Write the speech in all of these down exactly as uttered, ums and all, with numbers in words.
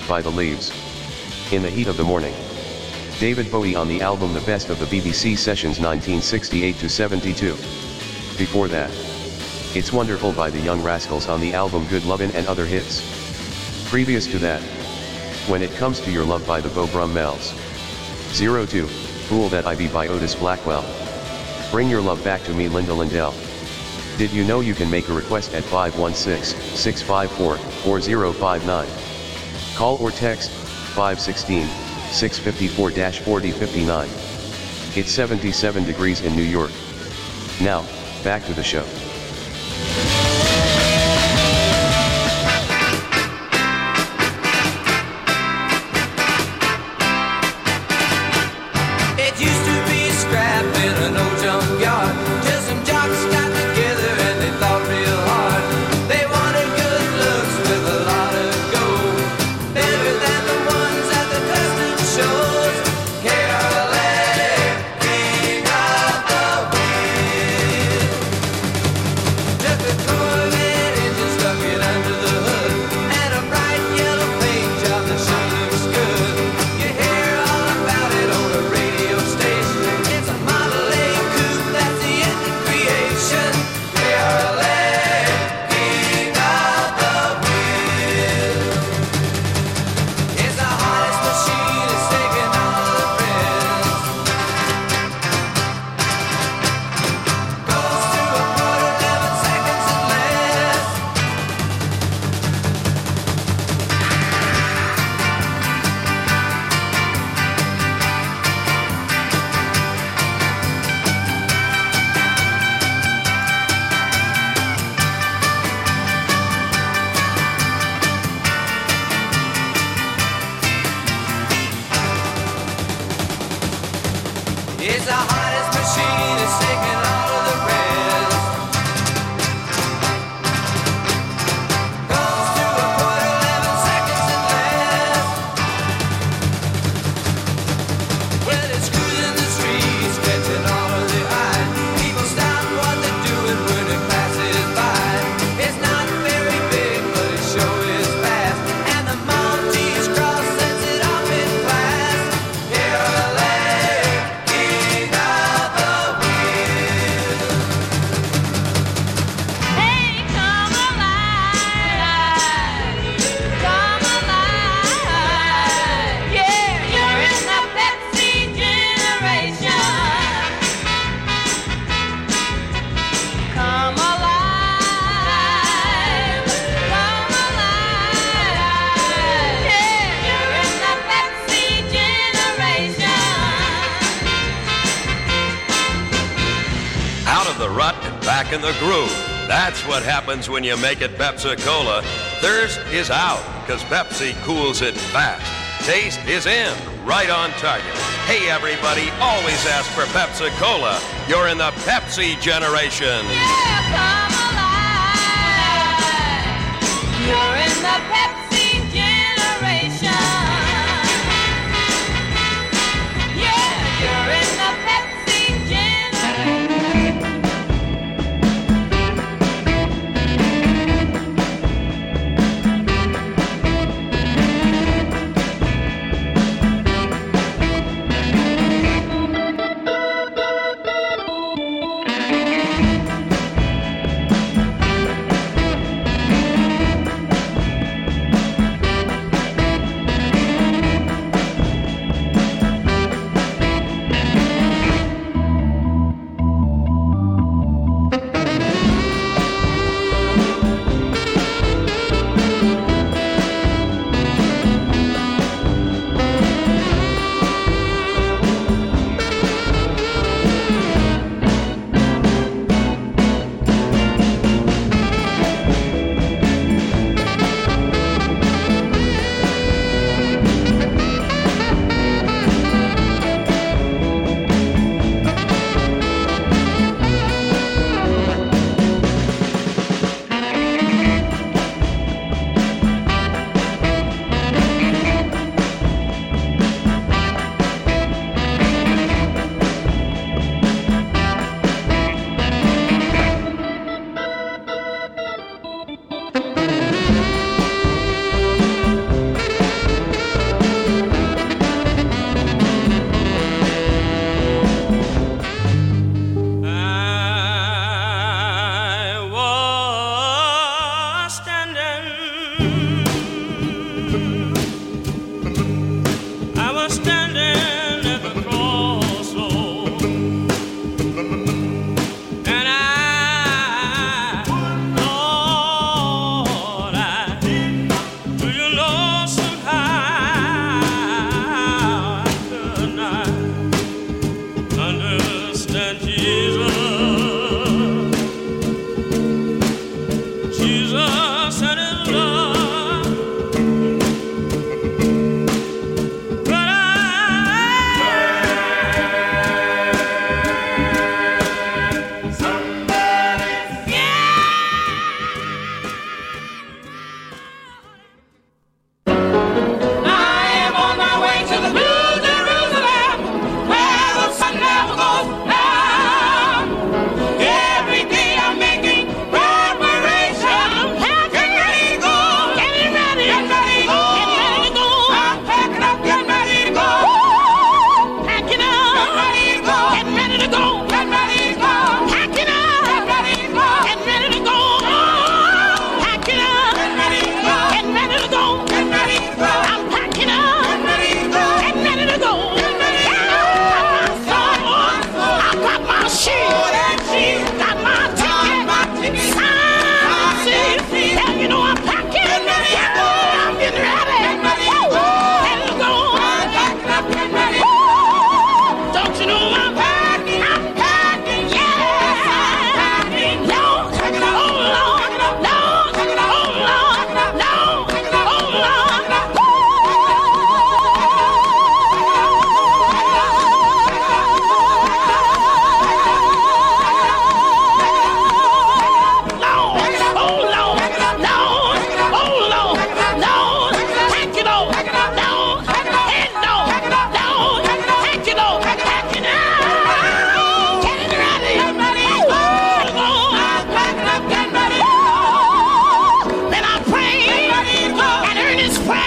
by the Leaves. In the Heat of the Morning. David Bowie on the album The Best of the B B C Sessions nineteen sixty-eight to seventy-two. Before that, It's Wonderful by the Young Rascals on the album Good Lovin' and Other Hits. Previous to that, When It Comes to Your Love by the Beau Brummels. zero two, Fool That I Be by Otis Blackwell. Bring Your Love Back to Me Linda Lindell. Did you know you can make a request at five one six, six five four, four zero five nine? Call or text, five one six, six five four, four zero five nine. It's seventy-seven degrees in New York. Now, back to the show. It's the hottest machine, it's taking all of the rest. Goes to a quarter, eleven seconds and less. Well, it's cruising the streets, catching all of the eye. People stop what they're doing when it passes by. It's not very big, but it sure is fast. And the Maltese Cross sets it off in class. Here back in the groove. That's what happens when you make it Pepsi-Cola. Thirst is out, because Pepsi cools it fast. Taste is in, right on target. Hey everybody, always ask for Pepsi-Cola. You're in the Pepsi generation. Yeah, come alive. You're in the Pepsi generation. Yeah, you're in the Pepsi generation.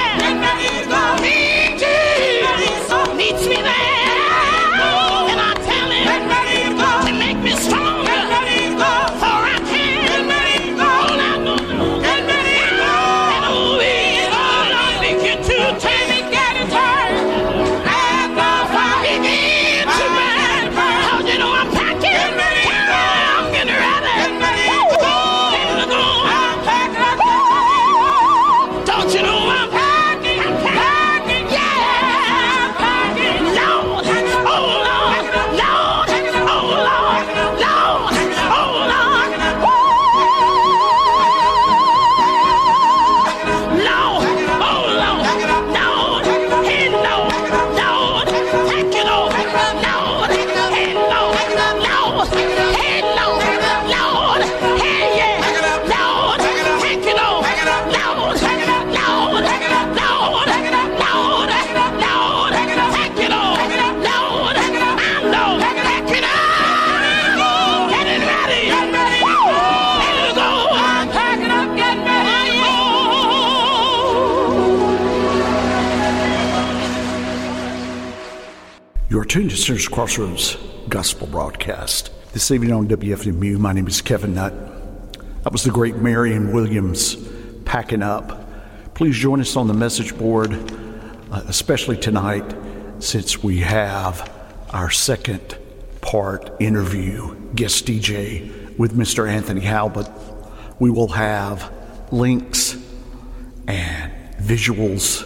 You're tuned to Sinners Crossroads Gospel Broadcast. This evening on W F M U, my name is Kevin Nutt. That was the great Marion Williams, Packing Up. Please join us on the message board, uh, especially tonight, since we have our second part interview, guest D J with Mister Anthony Halbert. We will have links and visuals,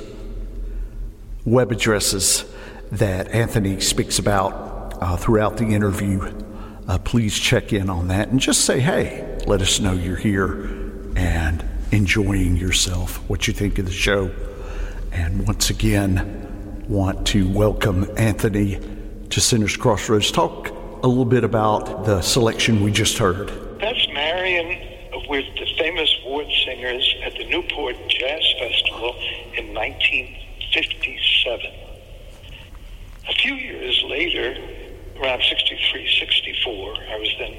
web addresses that Anthony speaks about uh, throughout the interview. Uh, please check in on that and just say, hey, let us know you're here and enjoying yourself, what you think of the show. And once again, want to welcome Anthony to Sinners Crossroads. Talk a little bit about the selection we just heard. That's Marion with the famous Ward Singers at the Newport Jazz Festival in nineteen fifty-seven. A few years later, around sixty-three, sixty-four, I was then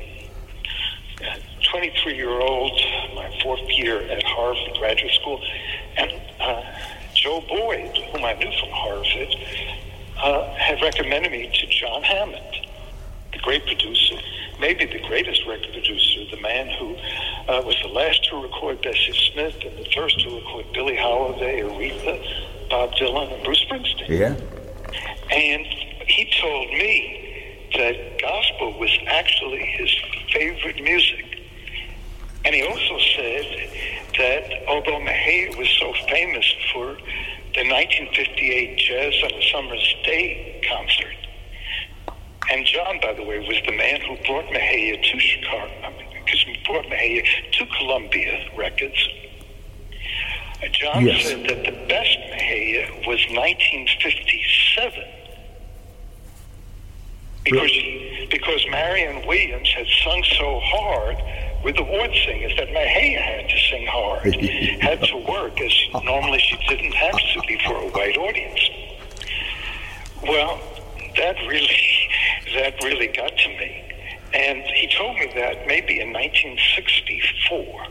a twenty-three-year-old, my fourth year at Harvard Graduate School, and uh, Joe Boyd, whom I knew from Harvard, uh, had recommended me to John Hammond, the great producer, maybe the greatest record producer, the man who uh, was the last to record Bessie Smith and the first to record Billie Holiday, Aretha, Bob Dylan, and Bruce Springsteen. Yeah. And he told me that gospel was actually his favorite music. And he also said that although Mahalia was so famous for the nineteen fifty-eight Jazz on a Summer's Day concert, and John, by the way, was the man who brought Mahalia to Chicago, I mean, because he brought Mahalia to Columbia Records. Uh, John yes. said that the best Mahalia was nineteen fifty-seven. Because she, because Marion Williams had sung so hard with the Ward Singers that Mahalia had to sing hard, had to work as normally she didn't have to before a white audience. Well, that really, that really got to me. And he told me that maybe in nineteen sixty-four.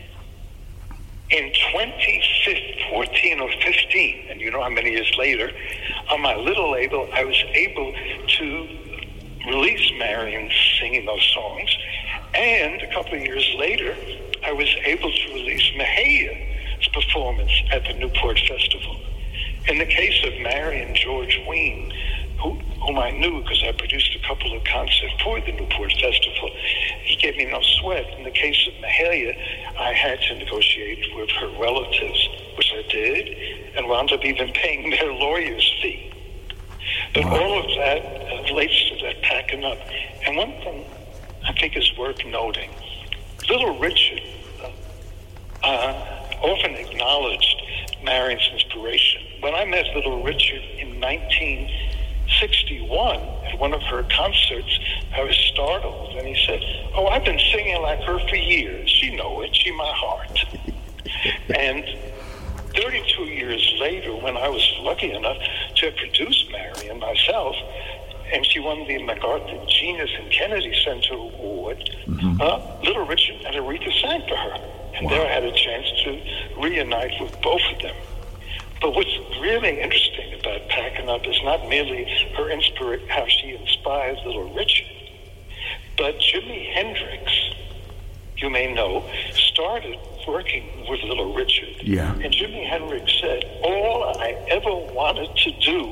In twenty fourteen or fifteen, and you know how many years later, on my little label, I was able to release Marion singing those songs. And a couple of years later, I was able to release Mahalia's performance at the Newport Festival. In the case of Marion George Wein, who, whom I knew because I produced a couple of concerts for the Newport Festival, he gave me no sweat. In the case of Mahalia, I had to negotiate with her relatives, which I did, and wound up even paying their lawyer's fee. But wow. all of that uh, relates to that packing up. And one thing I think is worth noting, Little Richard uh, uh, often acknowledged Marion's inspiration. When I met Little Richard in nineteen sixty-one at one of her concerts, I was startled, and he said, oh, I've been singing like her for years. She know it. She my heart. And thirty-two years later, when I was lucky enough to have produced Marion myself, and she won the MacArthur Genius and Kennedy Center Award, mm-hmm. uh, Little Richard and Aretha sang for her. And wow. there I had a chance to reunite with both of them. But what's really interesting about Packing Up is not merely her inspira- how she inspired Little Richard, but Jimi Hendrix, you may know, started working with Little Richard. Yeah. And Jimi Hendrix said, all I ever wanted to do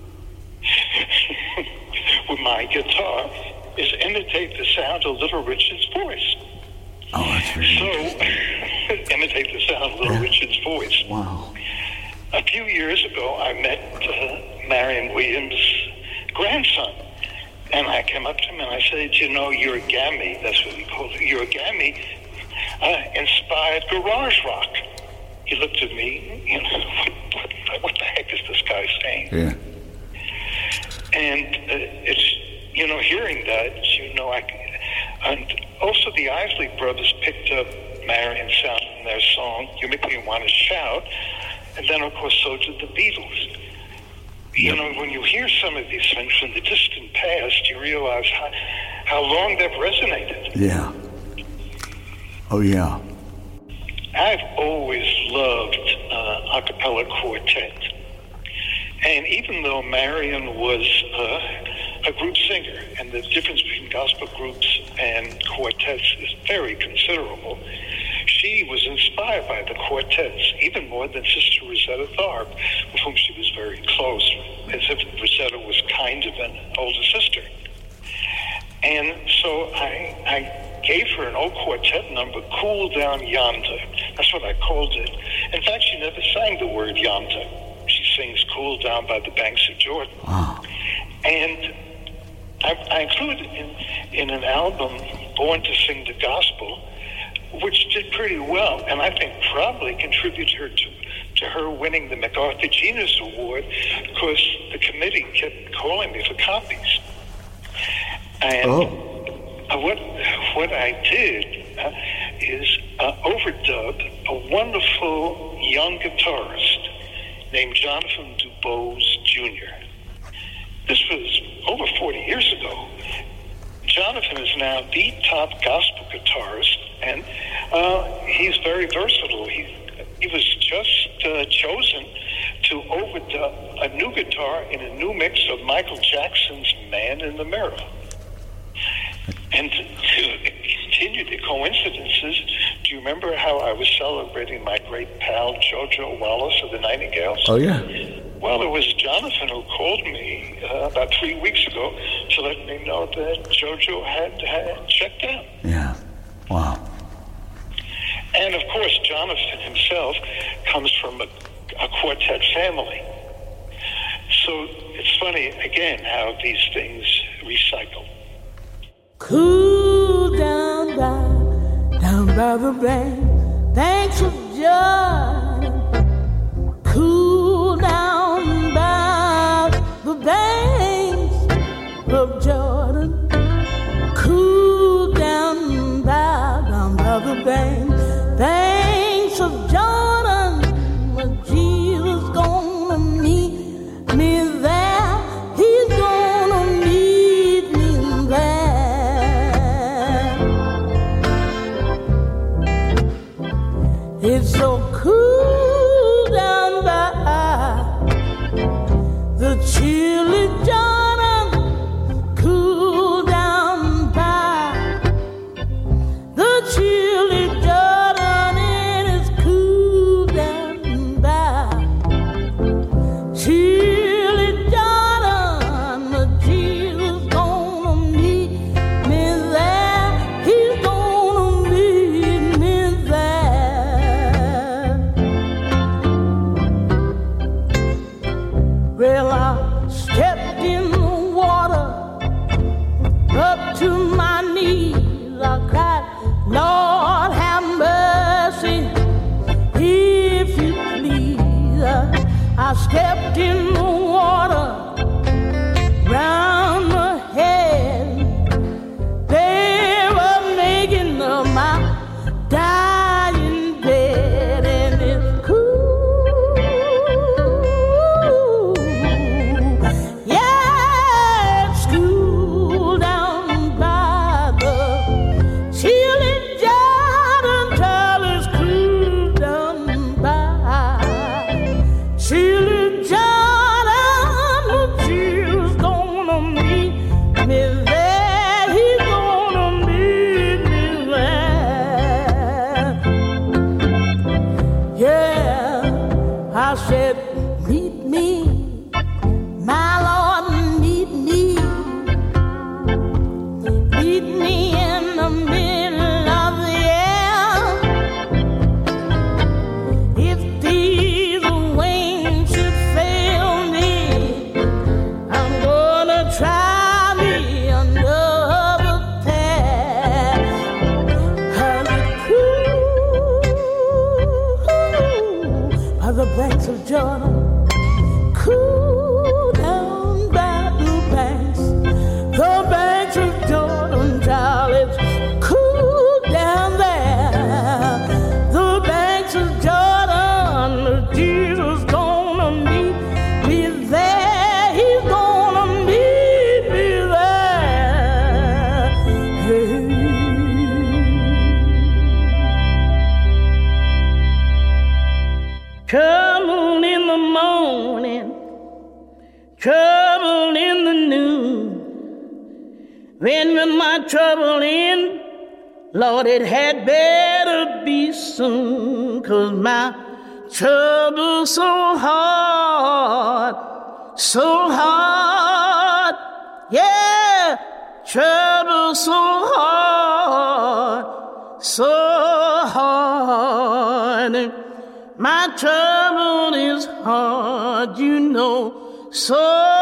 with my guitar is imitate the sound of Little Richard's voice. Oh, that's really So, imitate the sound of Little Yeah. Richard's voice. Wow. A few years ago, I met uh, Marion Williams' grandson. And I came up to him and I said, you know, Urigami, that's what he called it, Urigami uh, inspired garage rock. He looked at me, you know, what, what, what the heck is this guy saying? Yeah. And uh, it's, you know, hearing that, you know, I, and also the Isley Brothers picked up Marion's sound in their song, You Make Me Want to Shout, and then, of course, so did the Beatles. You know, when you hear some of these things from the distant past, you realize how, how long they've resonated. Yeah. Oh, yeah. I've always loved uh, a cappella quartet. And even though Marion was uh, a group singer, and the difference between gospel groups and quartets is very considerable, she was inspired by the quartets, even more than Sister Rosetta Tharpe, with whom she was very close, as if Rosetta was kind of an older sister. And so I, I gave her an old quartet number, Cool Down Yonder. That's what I called it. In fact, she never sang the word yonder. She sings Cool Down by the Banks of Jordan. Wow. And I, I included in, in an album, Born to Sing the Gospel, which did pretty well, and I think probably contributed her to, to her winning the MacArthur Genius Award, because the committee kept calling me for copies. And Oh. uh, what what I did uh, is uh, overdub a wonderful young guitarist named Jonathan DuBose Junior This was over forty years ago. Jonathan is now the top gospel guitarist, and uh, he's very versatile. He, he was just uh, chosen to overdub a new guitar in a new mix of Michael Jackson's Man in the Mirror. And to, to continue the coincidences, do you remember how I was celebrating my great pal JoJo Wallace of the Nightingales? Oh, yeah. Well, it was Jonathan who called me uh, about three weeks ago to let me know that JoJo had, had checked out. Yeah. Wow. And, of course, Jonathan himself comes from a, a quartet family. So it's funny, again, how these things recycle. Cool down by, down by the bank, banks of Jordan. Cool down by the banks of Jordan. Cool down by, down by the banks, banks of Jordan. When Jesus gonna meet me there, he's gonna meet me there. It's so cool down by the chilly Jordan, cool down by the chilly Jordan, it is cool down by chilly Jordan, but Jesus gonna meet me there, he's gonna meet me there. Well, I stepped in the water up to my knees. I cried, Lord, have mercy, if you please. I stepped in the water round my head. They were making of my dying bed, and it's cool. Yeah. cool down by the banks, the banks of Jordan, child. It's cool down there, the banks of Jordan. Jesus gonna meet me there. He's gonna meet me there. Hey. Trouble in the morning, trouble in the noon. When with my trouble in, Lord, it had better be soon, 'cause my trouble's so hard, so hard, yeah, trouble so hard, so hard. My trouble is hard, you know, so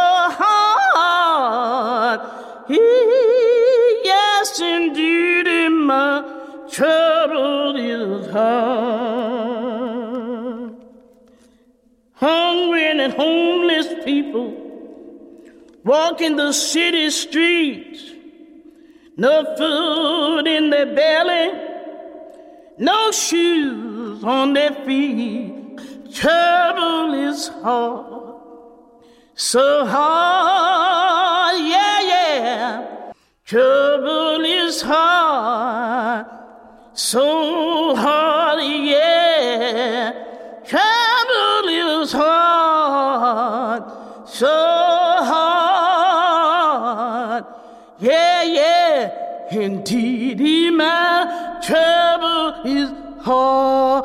hard. Yes, indeed, my trouble is hard. Hungry and homeless people walking the city streets, no food in their belly, no shoes on their feet. Trouble is hard, so hard, yeah, yeah. Trouble is hard, so hard, yeah. Trouble is hard, so hard, yeah, yeah. Indeed, my trouble is hard.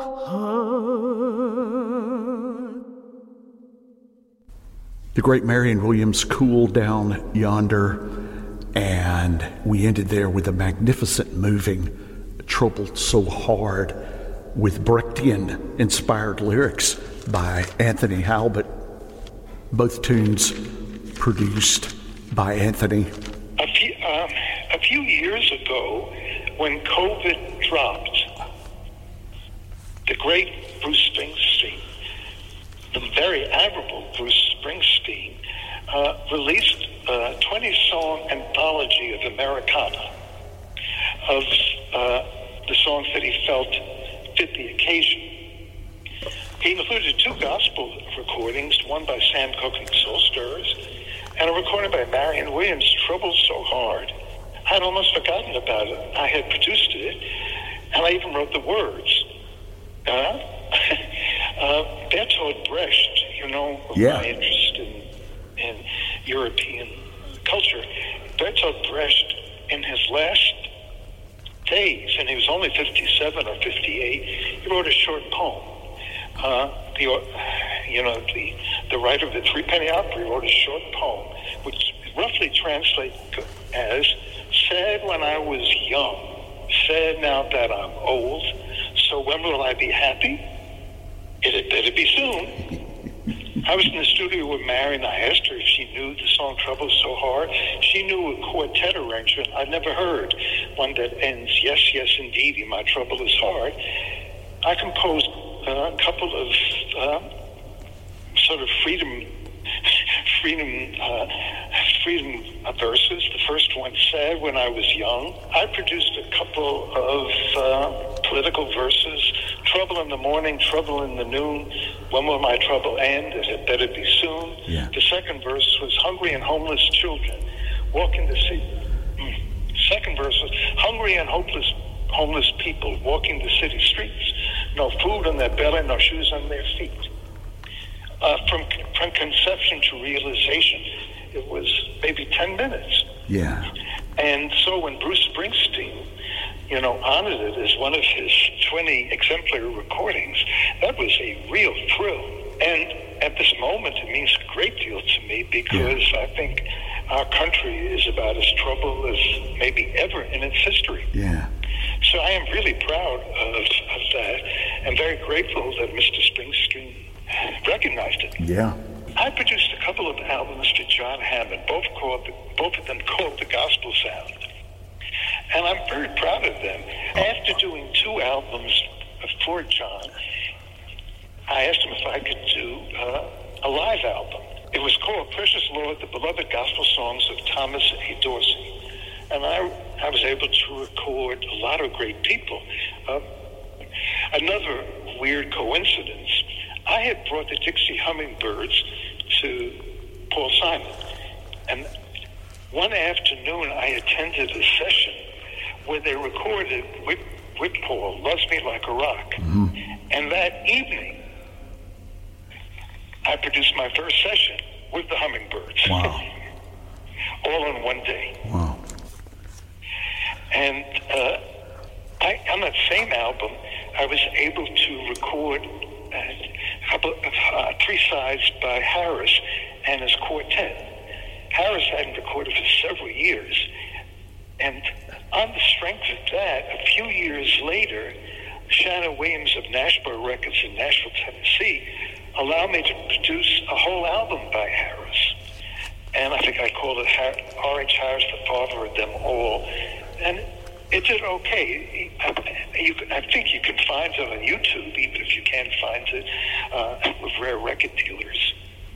The great Marion Williams, Cool Down Yonder, and we ended there with a magnificent, moving Troubled So Hard with Brechtian-inspired lyrics by Anthony Halbert, both tunes produced by Anthony. A few, um, a few years ago, when COVID dropped, the great Bruce Springsteen, the very admirable Bruce Springsteen, uh, released a twenty-song anthology of Americana, of uh, the songs that he felt fit the occasion. He included two gospel recordings, one by Sam Cooke and Soul Stirrers, and a recording by Marion Williams, Trouble So Hard. I'd almost forgotten about it. I had produced it, and I even wrote the words. Uh, uh, Bertolt Brecht, you know, Yeah. my interest in, in European culture. Bertolt Brecht, in his last days, and he was only fifty-seven or fifty-eight, he wrote a short poem. Uh, the, you know, the, the writer of the Three Penny Opera wrote a short poem, which roughly translates as, sad when I was young, sad now that I'm old, so when will I be happy? It had better be soon. I was in the studio with Mary, and I asked her if she knew the song Trouble So Hard. She knew a quartet arrangement I'd never heard, one that ends, yes, yes, indeed, my trouble is hard. I composed uh, a couple of uh, sort of freedom freedom uh, freedom verses. The first one, sad when I was young. I produced a couple of uh, political verses, trouble in the morning, trouble in the noon, when will my trouble end? It had better be soon. Yeah. The second verse was hungry and homeless children walking the city. Second verse was hungry and hopeless homeless people walking the city streets. No food on their belly, no shoes on their feet. Uh, from, from conception to realization, it was maybe ten minutes. Yeah. And so when Bruce Springsteen, you know, honored it as one of his twenty exemplary recordings, that was a real thrill. And at this moment, it means a great deal to me because Yeah. I think our country is about as troubled as maybe ever in its history. Yeah. So I am really proud of, of that and very grateful that Mister Springsteen recognized it. Yeah. I produced a couple of albums for John Hammond, both called, both of them called The Gospel Sound. And I'm very proud of them. After doing two albums for John, I asked him if I could do uh, a live album. it was called Precious Lord, the Beloved Gospel Songs of Thomas A. Dorsey. And I, I was able to record a lot of great people. Uh, another weird coincidence, I had brought the Dixie Hummingbirds to Paul Simon. And one afternoon I attended a session where they recorded with, with Paul, Loves Me Like a Rock. Mm-hmm. And that evening, I produced my first session with the Hummingbirds. Wow. All in one day. Wow. And uh, I, on that same album, I was able to record uh, a couple of, uh, three sides by Harris and his quartet. Harris hadn't recorded for several years. And on the strength of that, a few years later, Shannon Williams of Nashville Records in Nashville, Tennessee, allowed me to produce a whole album by Harris. And I think I called it R H Harris, the father of them all. And it did okay. I, you, I think you can find it on YouTube, even if you can't find it uh, with rare record dealers.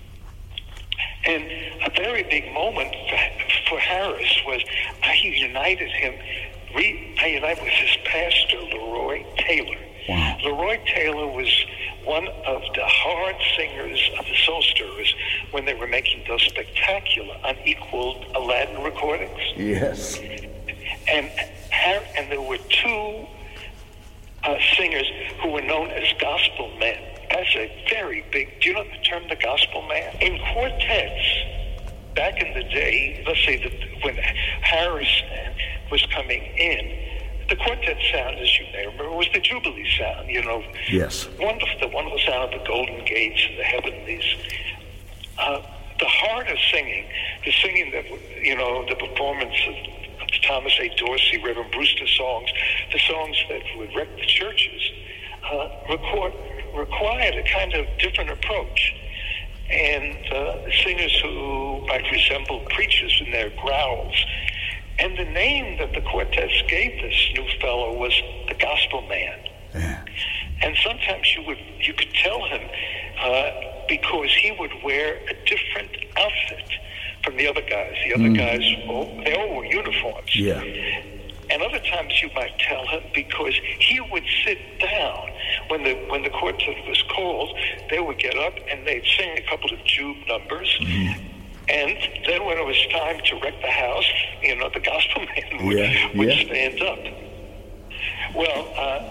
And a very big moment for, for Harris was I united him, re, I united with his pastor, Leroy Taylor. Wow. Leroy Taylor was one of the hard singers of the Soul Stirrers when they were making those spectacular, unequaled Aladdin recordings. Yes. And and there were two uh, singers who were known as gospel men. That's a very big, do you know the term, the gospel man? In quartets, back in the day, let's say that when Harris was coming in, the quartet sound, as you may remember, was the Jubilee sound, you know. Yes. Wonderful, the wonderful sound of the Golden Gates and the Heavenlies. Uh, the heart of singing, the singing that, you know, the performance of Thomas A. Dorsey, Reverend Brewster songs, the songs that would wreck the churches, uh, record, required a kind of different approach. And uh, singers who might resemble preachers in their growls. And the name that the quartets gave this new fellow was the Gospel Man. Yeah. And sometimes you would you could tell him uh, because he would wear a different outfit from the other guys. The other mm. guys, oh, they all wore uniforms. Yeah. And other times you might tell him because he would sit down when the when the quartet was called. They would get up and they'd sing a couple of Jude numbers. Mm. And then when it was time to wreck the house, you know, the gospel man would, yeah, would yeah. stand up. Well, uh,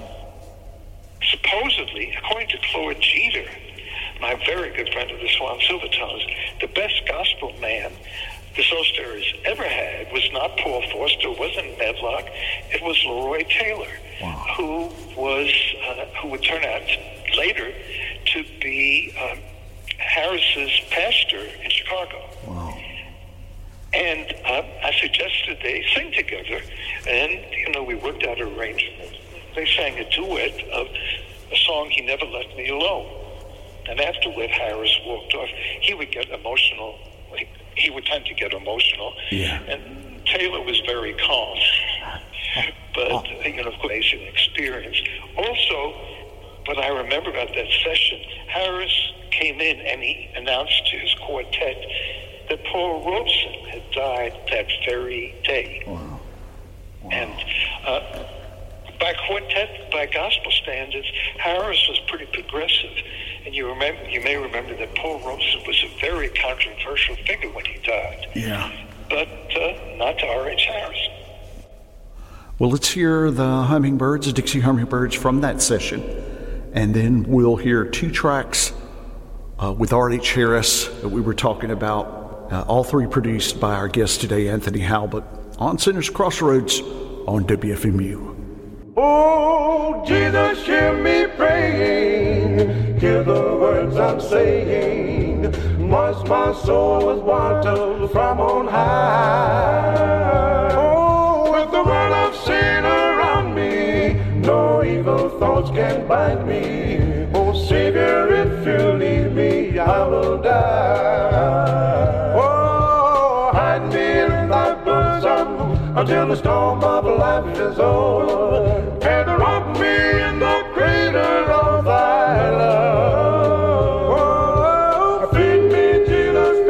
supposedly, according to Claude Jeter, my very good friend of the Swan Silvertones, the best gospel man the Soul Stirrers ever had was not Paul Foster, wasn't Medlock, it was Leroy Taylor, wow. who was uh, who would turn out later to be um, Harris's pastor in Chicago. Wow. And uh, I suggested they sing together, and, you know, we worked out an arrangement. They sang a duet of a song, He Never Left Me Alone. And afterward, Harris walked off. He would get emotional. He would tend to get emotional. Yeah. And Taylor was very calm. But, oh. you know, amazing experience. Also, what I remember about that session, Harris came in and he announced to his quartet that Paul Robeson had died that very day. Wow. Wow. And uh, by quartet, by gospel standards, Harris was pretty progressive. And you remember, you may remember that Paul Robeson was a very controversial figure when he died. Yeah. But uh, not to R H Harris. Well, let's hear the Hummingbirds, the Dixie Hummingbirds from that session. And then we'll hear two tracks uh, with R H Harris that we were talking about, uh, all three produced by our guest today, Anthony Halbert, on Sinners Crossroads on W F M U. Oh, Jesus, hear me praying, hear the words I'm saying, once my soul was wanted from on high. Oh, with the world of sin around me, no evil thoughts can bind me. Oh, Savior, if you leave me, I will die. Oh, hide me in thy bosom until the storm of life is over, and rock me in the cradle of thy love. Oh, feed me, Jesus,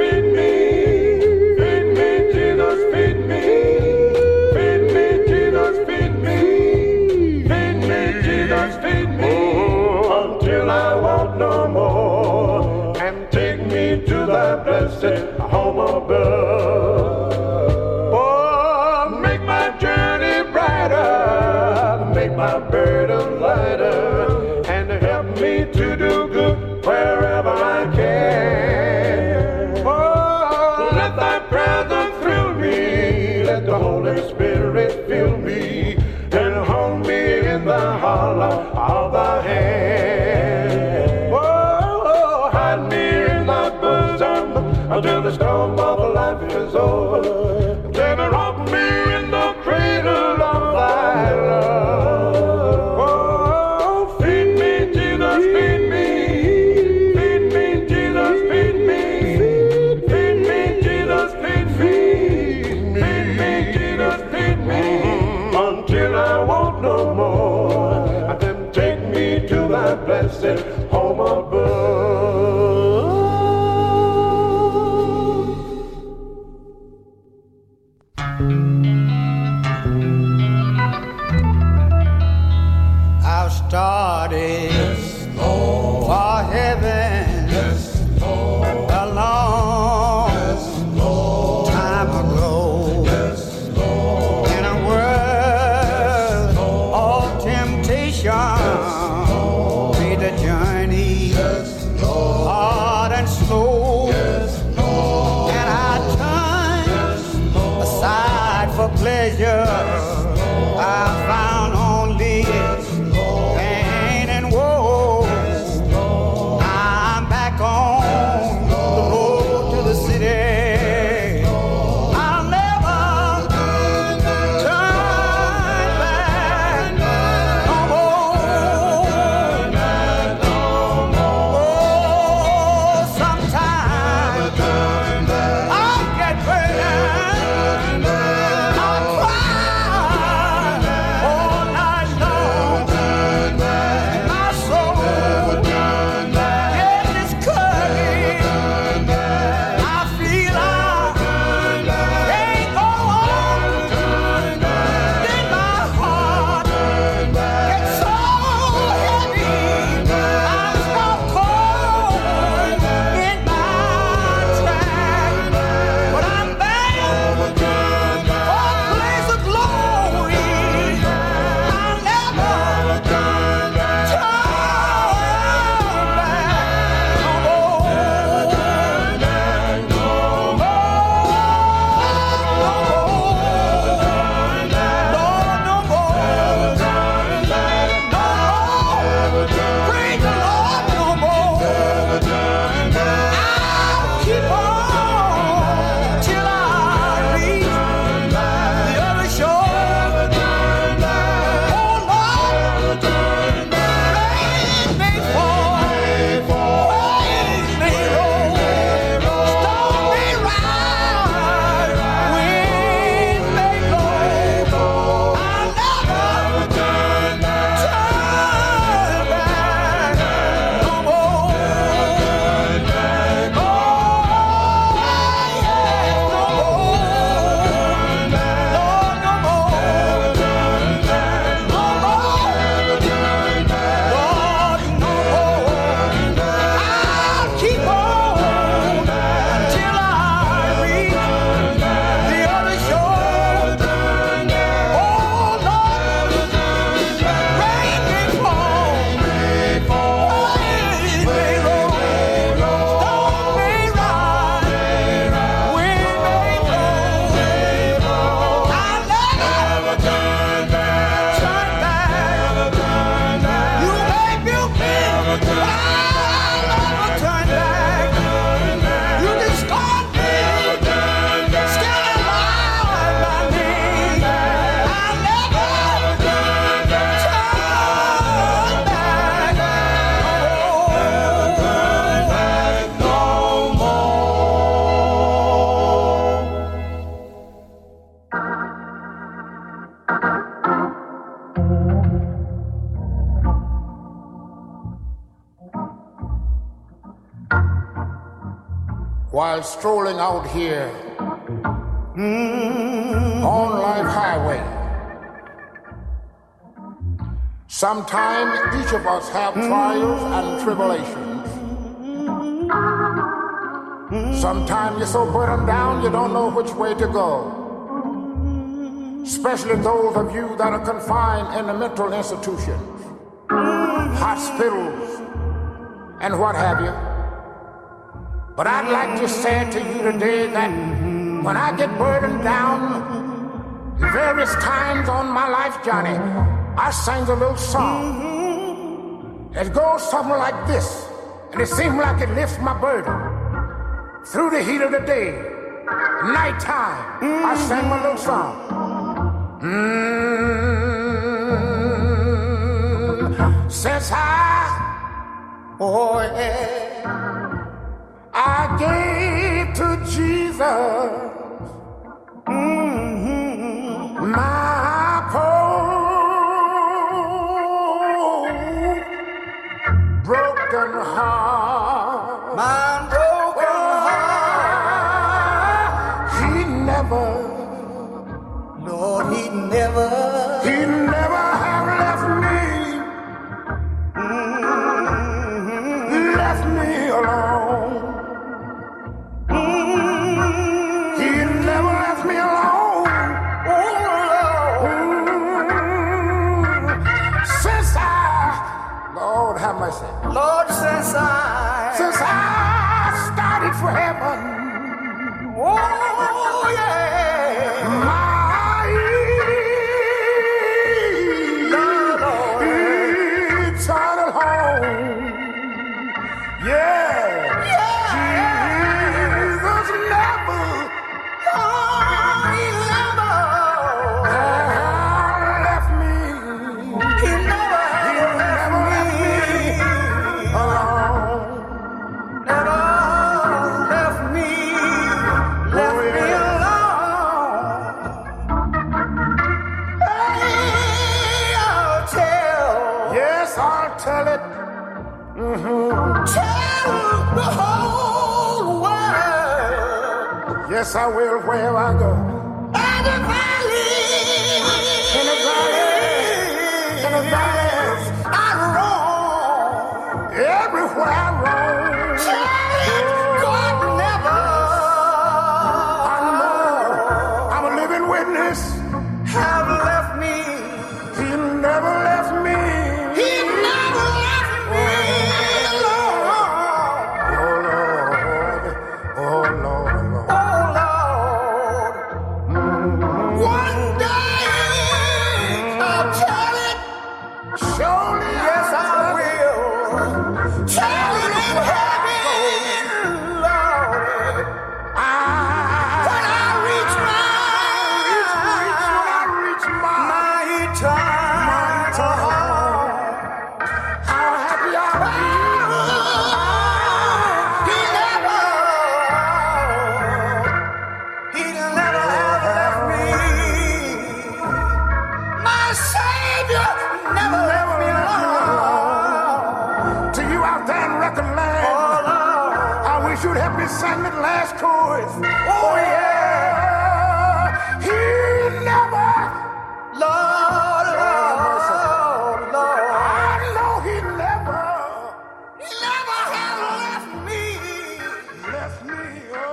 me to thy blessed home above. Oh, make my journey brighter, make my burden lighter, and help me to do good wherever I can. Oh, let thy presence thrill me, let the Holy Spirit fill me, and hold me in the hollow of thy hand. Oh, hide me in thy bosom until the storm of life is over. Then rock me in the cradle of thy love. Oh, feed me, Jesus, feed me. Feed me, Jesus, feed me. Feed me, Jesus, feed me. Feed me, Jesus, feed me. Until I want no more, then take me to thy blessed home above. I've started for heaven a long time ago. In a world of temptation, made the journey hard and slow, and I turned aside for pleasure. I found only pain and woe. I'm back on the road to the city. I'll never turn back no more. Oh, sometimes I'll get burned. I'll cry all night long. My soul is discouraged. I feel I can't go on. Then my heart gets so heavy. I'm stuck cold in my track. But I'm bound for a place of glory. I'll never turn back no while strolling out here on Life Highway. Sometime each of us have trials and tribulations. Sometimes you're so burdened down you don't know which way to go. Especially those of you that are confined in the mental institutions, hospitals, and what have you. But I'd like to say to you today that when I get burdened down, various times on my life journey, I sing a little song. It goes something like this, and it seems like it lifts my burden. Through the heat of the day, nighttime, I sing my little song. Mm-hmm. Since I, oh yeah, I gave to Jesus mm-hmm. my poor broken heart, my broken heart. He never, Lord, he never, he never have left me, mm-hmm. left me alone. Have mercy. Lord, since I since I started for heaven, oh yeah, my eternal home, yeah, yeah. Jesus never, oh, he never left me. He never, he never left me. Tell it, mm-hmm. Tell the whole world. Yes, I will wherever I go. In the valley, in the valley, in the valleys, I roam. Everywhere I roam. Tell it, God never. I know I'm a living witness. Have left me. He never left me. Sang that last chorus. Oh yeah, he never, Lord, Lord, Lord, I know he never, he never has left me, left me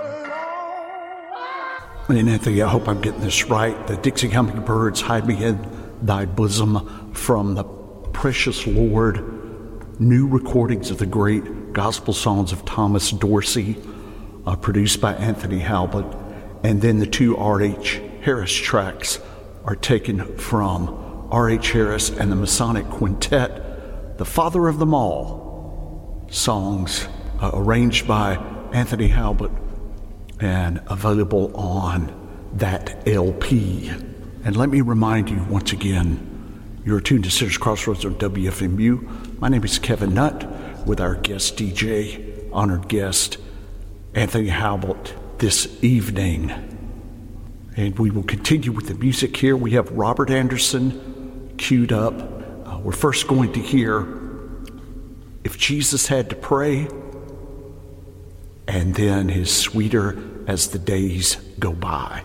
alone. And Anthony, I hope I'm getting this right. The Dixie Hummingbirds, hide me in thy bosom, from the precious Lord. New recordings of the great gospel songs of Thomas Dorsey. Uh, produced by Anthony Halbert, and then the two R H Harris tracks are taken from R H Harris and the Masonic Quintet, the father of them all, songs uh, arranged by Anthony Halbert and available on that L P. And let me remind you once again, you're tuned to Citrus Crossroads on W F M U. My name is Kevin Nutt with our guest D J, honored guest, Anthony Halbert, this evening. And we will continue with the music here. We have Robert Anderson queued up. Uh, we're first going to hear If Jesus Had to Pray, and then his Sweeter as the Days Go By.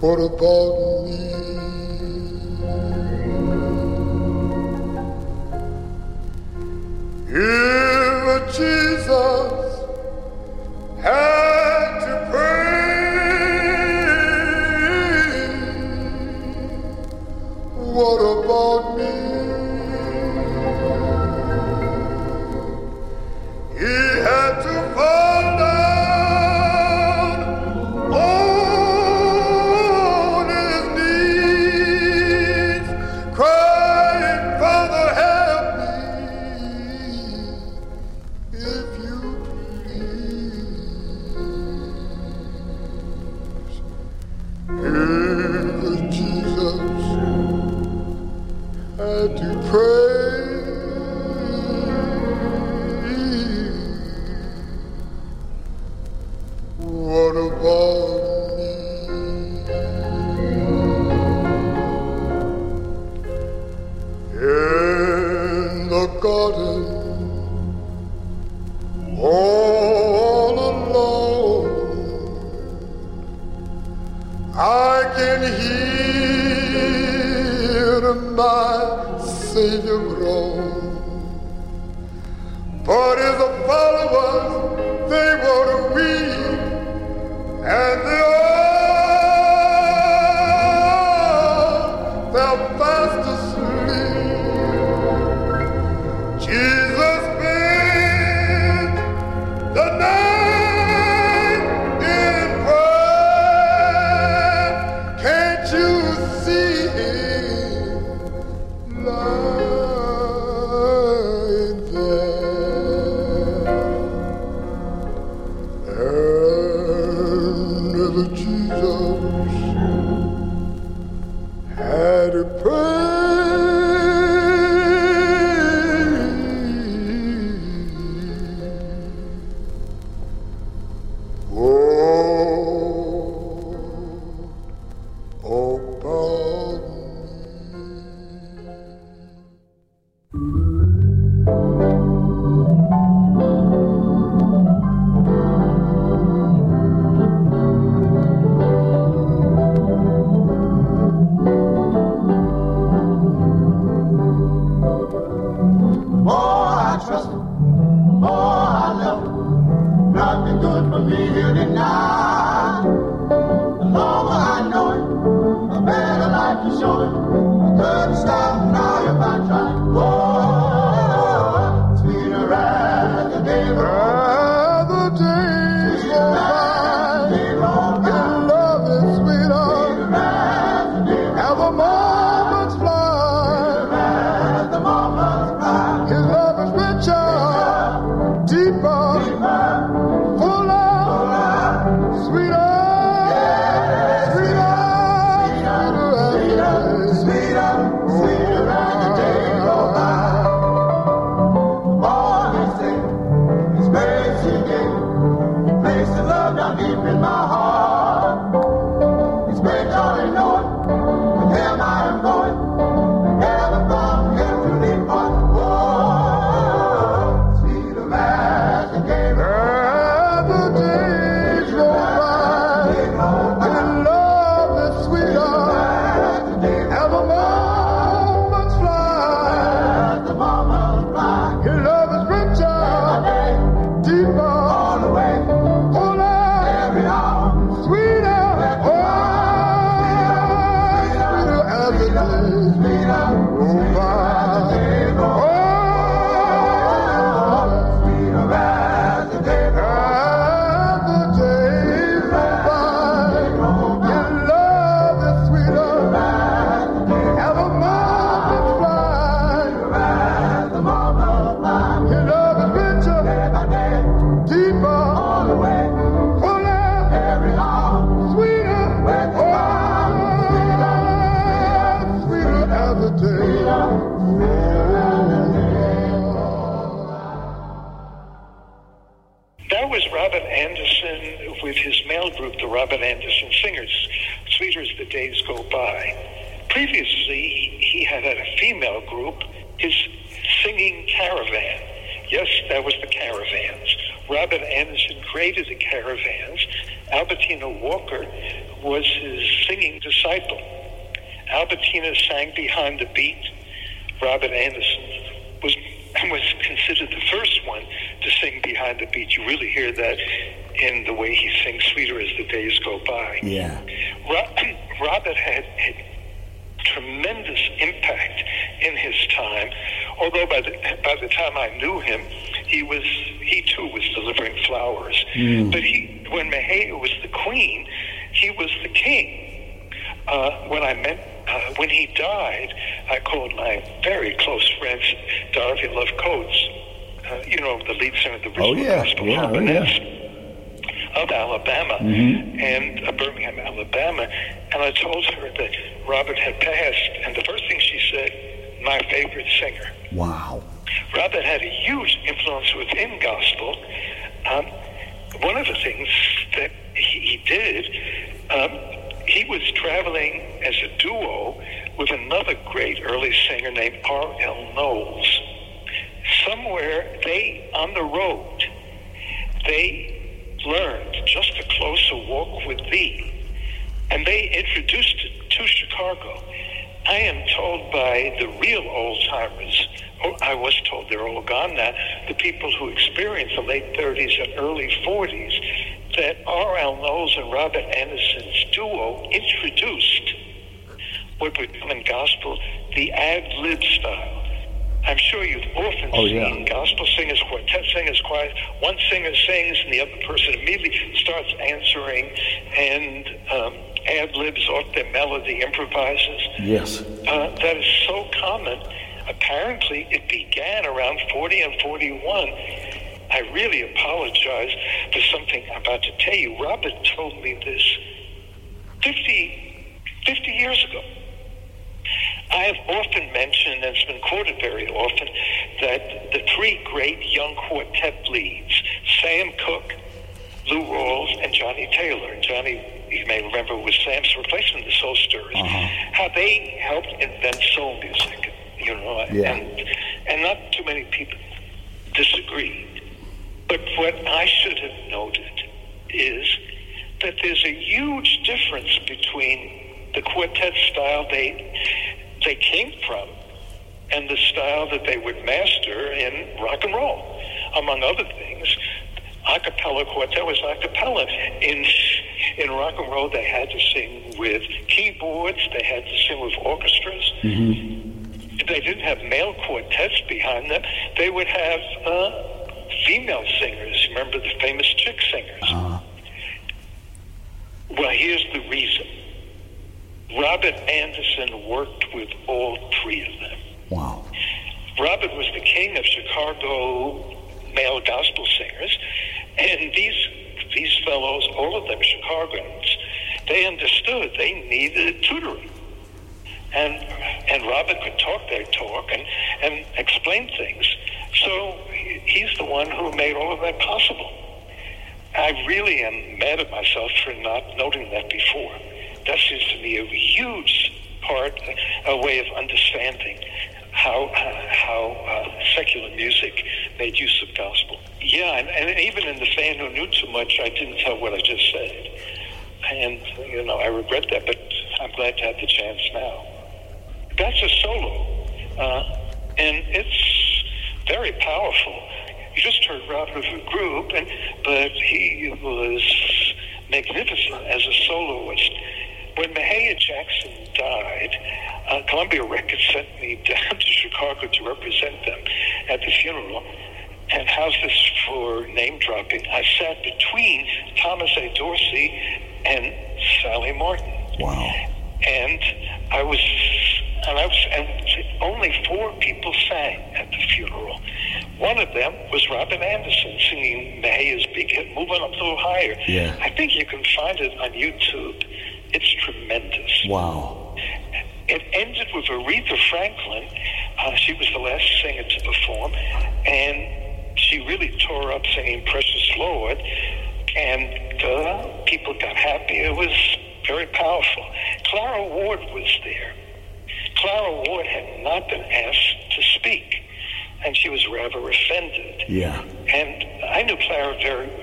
What about me? If Jesus had to pray, what about me? He had to fall down on his knees, crying, Father, help me, if you please. If Jesus had to pray, what about me? In the garden, all alone, I can hear my Savior groan. But his followers, they were weak, and they all fell fast asleep. Jesus spent the night in prayer. Can't you see him lying there? And if Jesus had to pray, oh, oh, about Oh, I trust him. Oh, I love him. Nothing good for me here tonight. The longer I know him, the better life to show him. I couldn't stop now if I tried. Oh, sweeter as the day rolls. the days go by, your love is sweeter, as the moments fly. His love is richer, deeper, fuller, sweeter, sweeter, sweeter, Sweeter as the day goes by. All he said, his grace he gave, he placed the love down deep in my heart. His great joy in knowing, with him I am going, together from him to depart. Oh, sweeter as the day goes by. as the days go by, and love is sweeter, As the day as the moments fly. the mama fly, His love is richer, deeper, all the way, fuller, every hour. sweeter, oh, sweeter as the days go by. Oh, Sweeter as the day goes by. as the days go by, your love is sweeter, as the moments fly. As the mama fly, Your love is richer, day by day, deeper, all the way, fuller, every hour. sweeter, oh, sweeter as the day. That was Robert Anderson with his male group, the Robert Anderson Singers, Sweeter as the Days Go By. Previously, he had a female group, his Singing Caravan. Yes, that was the Caravans. Robert Anderson created the Caravans. Albertina Walker was his singing disciple. Albertina sang behind the beat. Robert Anderson was was considered the first one to sing behind the beat. You really hear that in the way he sings Sweeter as the Days Go By. Yeah. Ro- Robert had, had tremendous impact in his time, although by the, by the time I knew him, he was he too was delivering flowers. Mm. But he, when Mahalia was the queen, he was the king. Uh, when I met, uh, when he died, I called my very close friends, Dorothy Love Coates, uh, you know, the lead singer of the Oh, Bristol yeah. Gospel Yeah, oh, Harponists of Alabama, Mhm. and uh, Birmingham, Alabama, and I told her that Robert had passed, and the first thing she said, my favorite singer. Wow. Robert had a huge influence within gospel. Um, one of the things that he, he did, um, he was traveling as a duo with another great early singer named R L Knowles. Somewhere they, on the road, they learned Just a Closer Walk with Thee, and they introduced it to Chicago. I am told by the real old-timers, oh, I was told they're all gone now, the people who experienced the late thirties and early forties, that R L Knowles and Robert Anderson's duo introduced what would become in gospel the ad-lib style. I'm sure you've often Oh, seen yeah. gospel singers, quartet singers, choir. One singer sings and the other person immediately starts answering and um, ad-libs off their melody, improvises. Yes. Uh, that is so common. Apparently, it began around forty and forty-one. I really apologize for something I'm about to tell you. Robert told me this fifty, fifty years ago. I have often mentioned, and it's been quoted very often, that the three great young quartet leads, Sam Cooke, Lou Rawls, and Johnny Taylor. And Johnny, you may remember, was Sam's replacement, the Soul Stirrers. Uh-huh. How they helped invent soul music, you know, Yeah. and and not too many people disagreed. But what I should have noted is that there's a huge difference between the quartet style they they came from and the style that they would master in rock and roll. Among other things, a cappella quartet was a cappella. In in rock and roll, they had to sing with keyboards, they had to sing with orchestras. Mm-hmm. They didn't have male quartets behind them. They would have uh, female singers. Remember the famous chick singers? Uh-huh. Well, here's the reason. Robert Anderson worked with all three of them. Wow. Robert was the king of Chicago male gospel singers, and these these fellows, all of them Chicagoans, they understood they needed tutoring. And and Robert could talk their talk and, and explain things. So he's the one who made all of that possible. I really am mad at myself for not noting that before. That seems to me a huge part, a way of understanding how how uh, secular music made use of gospel. Yeah, and, and even in the fan who knew too much, I didn't tell what I just said. And, you know, I regret that, but I'm glad to have the chance now. That's a solo, uh, and it's very powerful. You just heard Robert Group, and but he was magnificent as a soloist. When Mahalia Jackson died, uh, Columbia Records sent me down to Chicago to represent them at the funeral. And how's this for name dropping? I sat between Thomas A. Dorsey and Sally Martin. Wow. And I was, and I was, and only four people sang at the funeral. One of them was Robert Anderson singing Mahalia's big hit, Moving Up a Little Higher. Yeah. I think you can find it on YouTube. It's tremendous. Wow. It ended with Aretha Franklin. Uh, she was the last singer to perform, and she really tore up singing Precious Lord, and uh, people got happy. It was very powerful. Clara Ward was there. Clara Ward had not been asked to speak, and she was rather offended. Yeah. And I knew Clara very,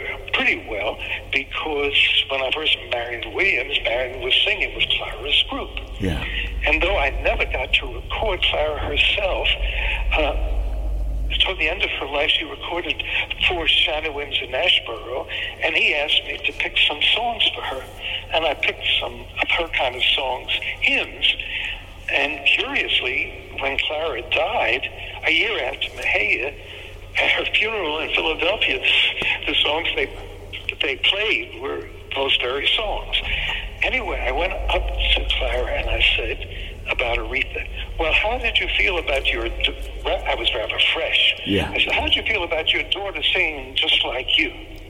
pretty well because when I first married Williams, Marion was singing with Clara's group. Yeah. And though I never got to record Clara herself, uh, toward the end of her life, she recorded four Shadow Winds in Ashboro, and he asked me to pick some songs for her. And I picked some of her kind of songs, hymns. And curiously, when Clara died, a year after Mahia, at her funeral in Philadelphia, the songs they they played were those very songs. Anyway, I went up to Clara and I said about Aretha, well, how did you feel about your, I was rather fresh. Yeah. I said, how did you feel about your daughter singing just like you?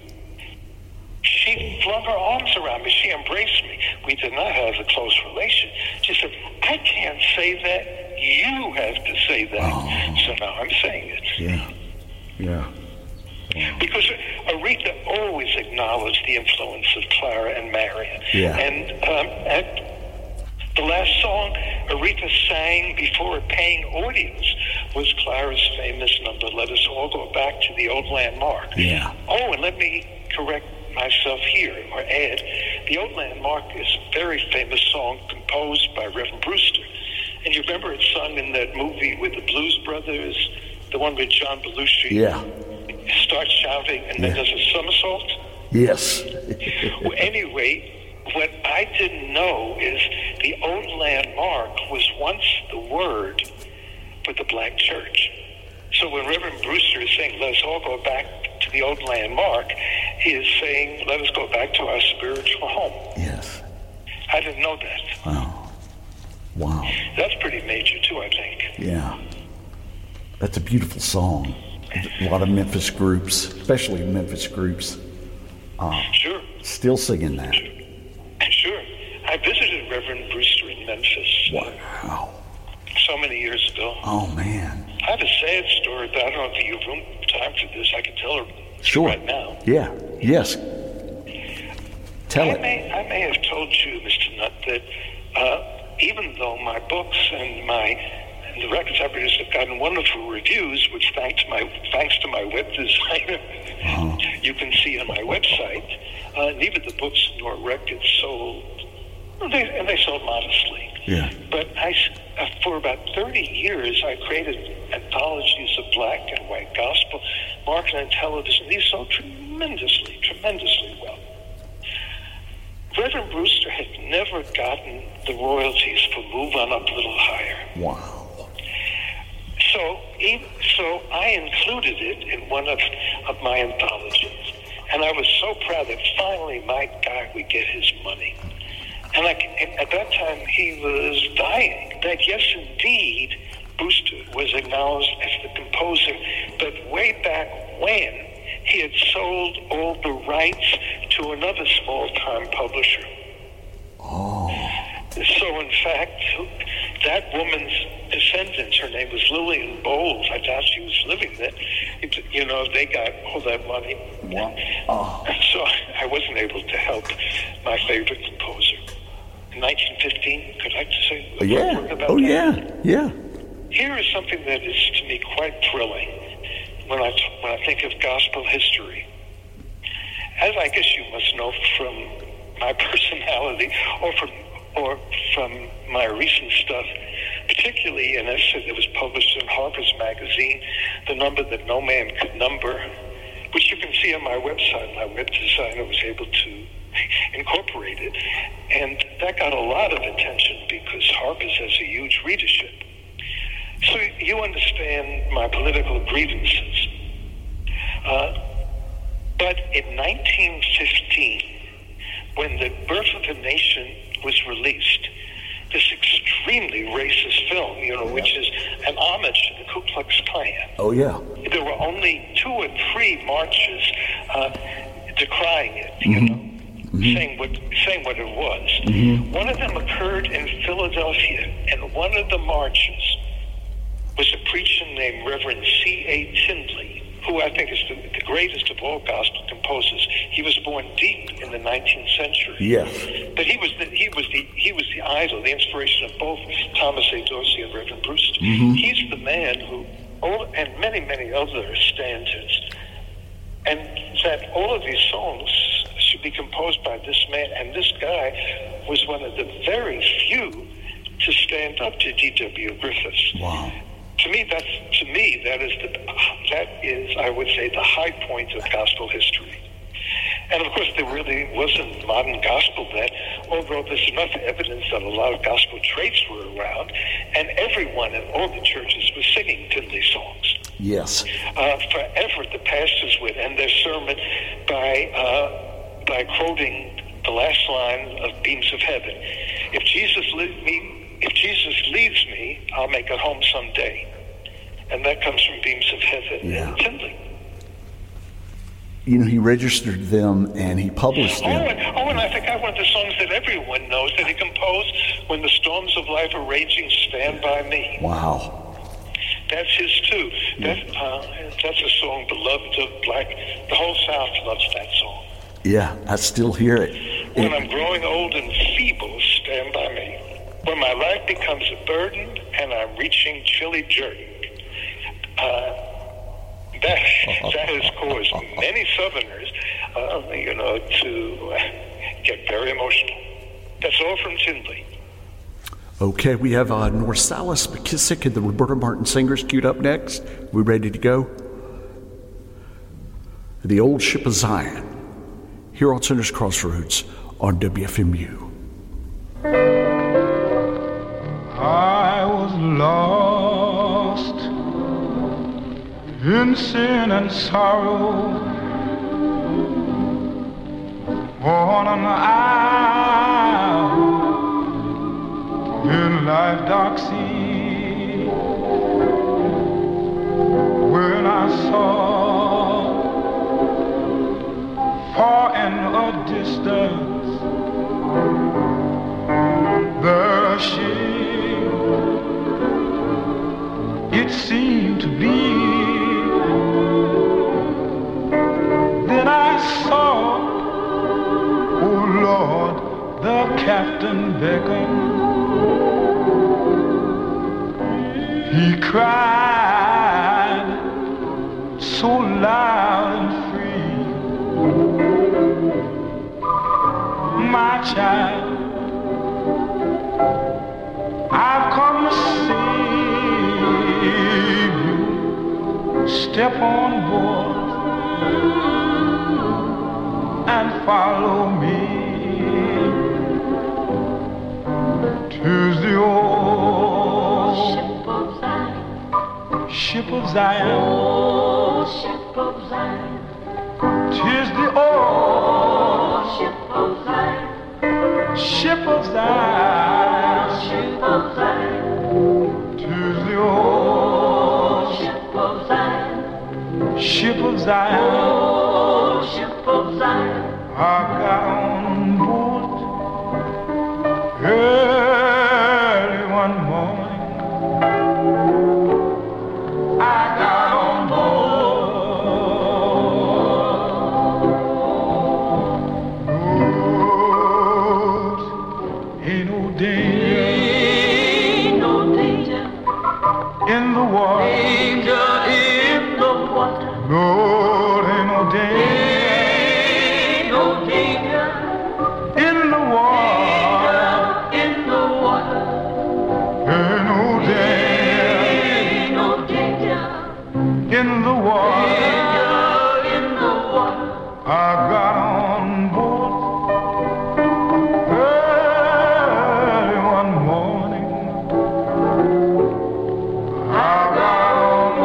She flung her arms around me. She embraced me. We did not have a close relation. She said, I can't say that. You have to say that. Oh. So now I'm saying it. Yeah. Yeah. Because Aretha always acknowledged the influence of Clara and Marion. Yeah. And um, at the last song Aretha sang before a paying audience was Clara's famous number, Let Us All Go Back to the Old Landmark. Yeah. Oh, and let me correct myself here, or add, the Old Landmark is a very famous song composed by Reverend Brewster. And you remember it's sung in that movie with the Blues Brothers, the one with John Belushi. Yeah. Starts shouting and then Yeah. does a somersault. Yes. Well, anyway, what I didn't know is the Old Landmark was once the word for the black church. So when Reverend Brewster is saying, let us all go back to the Old Landmark, he is saying, let us go back to our spiritual home. Yes. I didn't know that. Wow. Wow. That's pretty major, too, I think. Yeah. That's a beautiful song. A lot of Memphis groups, especially Memphis groups, uh, Sure. still singing that. Sure. I visited Reverend Brewster in Memphis Wow. so many years ago. Oh, man. I have a sad story, but I don't know if you have room time for this. I can tell her Sure. right now. Yeah. Yes. Tell I it. may, I may have told you, Mister Nutt, that uh, even though my books and my and the records I produced have gotten wonderful reviews, which thanks to my thanks to my web designer, Uh-huh. you can see on my website, uh, neither the books nor records sold, well, they, and they sold modestly. Yeah. But I, s- uh, for about thirty years, I created anthologies of black and white gospel, marketing and television. These sold tremendously, tremendously well. Reverend Brewster had never gotten the royalties for Move On Up a Little Higher. Wow. So, even, so I included it in one of, of my anthologies. And I was so proud that finally my guy would get his money. And, I, and at that time, he was dying. That, yes, indeed, Brewster was acknowledged as the composer. But way back when, he had sold all the rights to another small-time publisher. Oh. So, in fact, that woman's descendants, her name was Lillian Bowles, I doubt she was living there, it, you know, they got all that money. Wow. Oh. So I wasn't able to help my favorite composer. In nineteen fifteen, could I say a Yeah. word about Oh, that? yeah. Yeah. Here is something that is to me quite thrilling when I, when I think of gospel history. As I guess you must know from my personality or from or from my recent stuff, particularly an essay that was published in Harper's Magazine, The Number That No Man Could Number, which you can see on my website. My web designer was able to incorporate it. And that got a lot of attention because Harper's has a huge readership. So you understand my political grievances. Uh, but in nineteen fifteen, when The Birth of a Nation was released, this extremely racist film, you know, which is an homage to the Ku Klux Klan. Oh, yeah. There were only two or three marches uh, decrying it, you Mhm. know, Mhm. saying what saying what it was. Mhm. One of them occurred in Philadelphia, and one of the marches was a preacher named Reverend C A Tindley, who I think is the, the greatest of all gospel composers. He was born deep in the nineteenth century. Yes. But he was the he was the he was the idol, the inspiration of both Thomas A. Dorsey and Reverend Brewster. Mhm. He's the man who, all, and many many other standards, and that all of these songs should be composed by this man, and this guy was one of the very few to stand up to D W Griffiths. Wow. To me, that's to me that is the that is I would say the high point of gospel history. And of course, there really wasn't modern gospel then, although there's enough evidence that a lot of gospel traits were around, and everyone in all the churches was singing Tinley songs. Yes. Uh, forever, the pastors would end their sermon by uh, by quoting the last line of Beams of Heaven: "If Jesus leads me, if Jesus leads me, I'll make it home someday." And that comes from Beams of Heaven Yeah. and Tinley. You know, he registered them and he published Oh, them. and, oh, and I think I one of the songs that everyone knows that he composed: "When the storms of life are raging, stand by me." Wow. That's his too. That, uh, that's a song beloved of black. The whole South loves that song. Yeah, I still hear it. When It- I'm growing old and feeble, stand by me. When my life becomes a burden and I'm reaching chilly jerk. Uh, that, that has caused many Southerners, uh, you know, to uh, get very emotional. That's all from Tinley. Okay, we have uh, Norsalis McKissick and the Roberta Martin Singers queued up next. We ready to go? The Old Ship of Zion, here on Center's Crossroads on W F M U. I was lost in sin and sorrow on an isle in life's dark sea, when I saw far in a distance the ship, it seemed to be. Then I saw, oh Lord, the captain beckon. He cried so loud and free, my child, I've come to save you. Step on board and follow me. 'Tis the old ship of Zion, ship of Zion, oh, ship of Zion. 'Tis the old ship of Zion, ship of Zion, ship of Zion. 'Tis the old ship of Zion, ship of Zion, oh, ship of Zion. I got on board early one morning. I got on board. Ain't no danger, ain't no danger in the water, danger in the water. Lord, ain't no danger, ain't no danger in the water, in the water. Ain't no danger, ain't no danger in the water, danger in the water. I got on board early one morning. I got on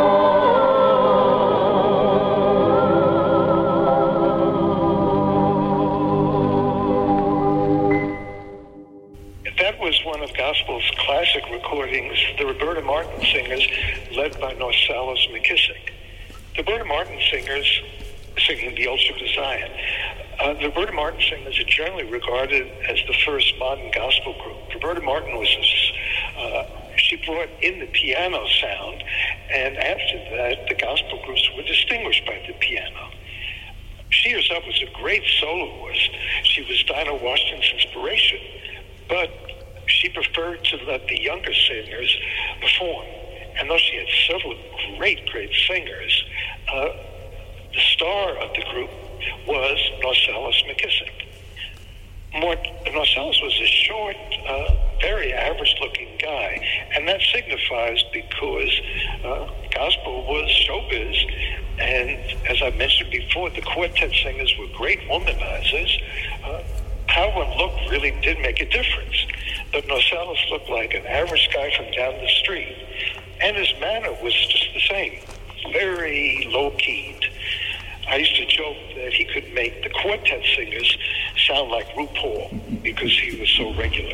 That was one of gospel's classic recordings, the Roberta Martin Singers, led by Norsalis McKissick. The Roberta Martin Singers, singing the Old Ship of Zion, uh, the Roberta Martin Singers are generally regarded as the first modern gospel group. Roberta Martin was, uh, she brought in the piano sound, and after that, the gospel groups were distinguished by the piano. She herself was a great soloist. She was Dinah Washington's inspiration, but she preferred to let the younger singers perform. And though she had several great, great singers, uh, the star of the group was Norcellus McKissick. More, Norcellus was a short, uh, very average-looking guy, and that signifies because uh, gospel was showbiz, and as I mentioned before, the quartet singers were great womanizers. Uh, how one looked really did make a difference, but Norcellus looked like an average guy from down the street, and his manner was just the same, very low-keyed. I used to joke that he could make the quartet singers sound like RuPaul because he was so regular.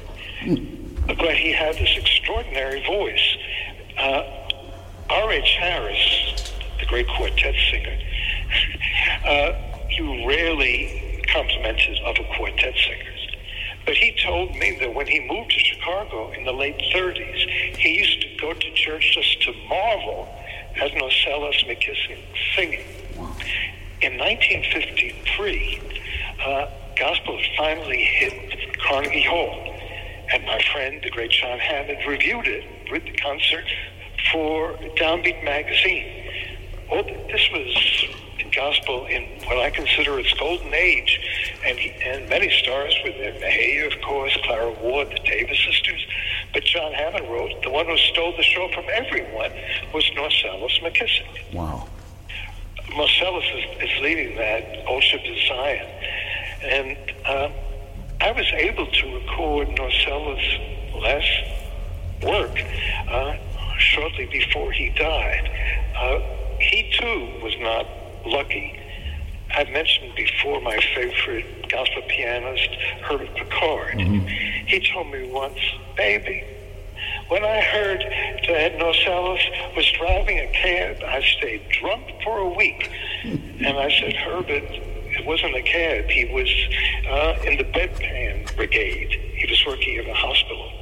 But he had this extraordinary voice. Uh, R H Harris, the great quartet singer, uh, you rarely complimented other quartet singers. But he told me that when he moved to Chicago in the late thirties, he used to go to church just to marvel at Norcellus McKissick singing. In nineteen fifty-three, uh, gospel finally hit Carnegie Hall, and my friend, the great John Hammond, reviewed it with the concert for Downbeat magazine. Well, this was gospel in what I consider its golden age, and and many stars were there. Mahalia, of course, Clara Ward, the Davis sisters. But John Hammond wrote, the one who stole the show from everyone was Norcellus McKissick. Wow. Norcellus is, is leading that Old Ship to Zion. And uh, I was able to record Norcellus' last work uh, shortly before he died. Uh, he, too, was not lucky. I've mentioned before my favorite gospel pianist, Herbert Picard. Mm-hmm. He told me once, baby, when I heard that Norcellus was driving a cab, I stayed drunk for a week. And I said, Herbert, it wasn't a cab. He was uh, in the bedpan brigade. He was working in a hospital.